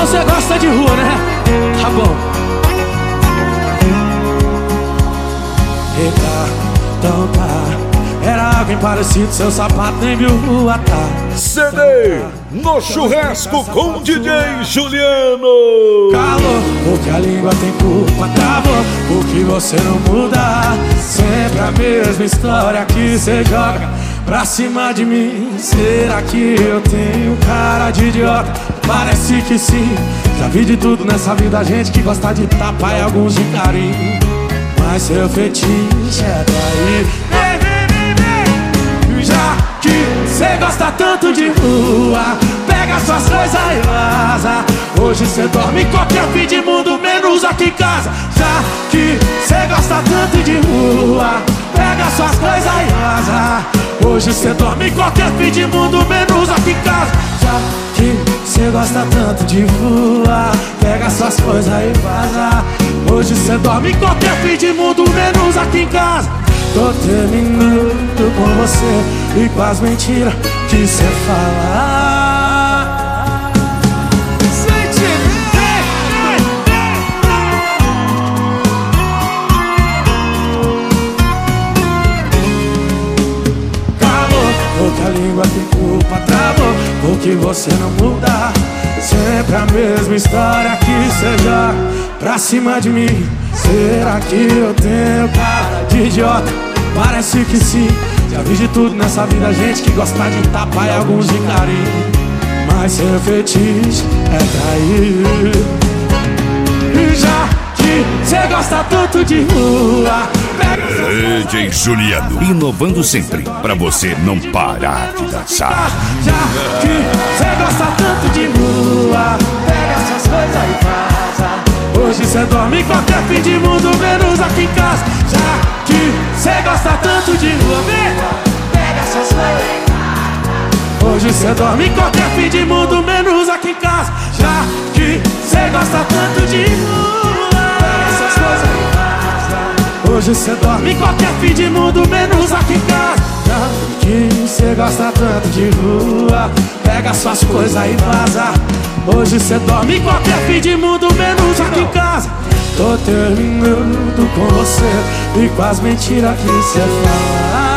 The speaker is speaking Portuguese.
você gosta de rua, né? Tá bom. Eita, então tá. Era alguém parecido, seu sapato nem viu rua, tá. CD no churrasco com DJ Juliano. Calor, porque a língua tem culpa, travou, porque você não muda. Sempre a mesma história que cê joga pra cima de mim. Será que eu tenho cara de idiota? Parece que sim. Já vi de tudo nessa vida, gente que gosta de tapa e alguns de carinho. Mas seu fetiche é trair. Já que cê gosta tanto de rua, pega suas coisas e vaza. Hoje cê dorme em qualquer fim de mundo, menos aqui em casa. Já que cê gosta tanto de rua, pega suas coisas e vaza. Hoje cê dorme em qualquer fim de mundo, menos aqui em casa. Já que cê gosta tanto de rua, pega suas coisas e vaza. Hoje cê dorme em qualquer fim de mundo, menos aqui em casa. Tô terminando com você e com as mentiras que cê fala. Calor, porque a língua tem culpa, travou, porque você não muda. Sempre a mesma história que cê joga pra cima de mim. Será que eu tenho cara de idiota? Parece que sim. Já vi de tudo nessa vida, gente que gosta de tapa e alguns de carinho. Mas seu fetiche é trair. E já que cê gosta tanto de rua, DJ Juliano, inovando sempre pra você não parar de dançar. Já que cê gosta tanto de rua, pega essas coisas e vaza. Hoje cê dorme em qualquer fim de mundo, menos aqui em casa. Já que cê gosta tanto de rua, pega essas coisas e vaza. Hoje cê dorme em qualquer fim de mundo, menos aqui em casa. Já que cê gosta tanto de rua, pega essas coisas e vaza. Hoje cê dorme em qualquer fim de mundo, menos aqui em casa. Já que cê gosta tanto de rua, pega suas coisas e vaza. Hoje cê dorme em qualquer fim de mundo, menos aqui em casa. Tô terminando com você e com as mentiras que cê fala.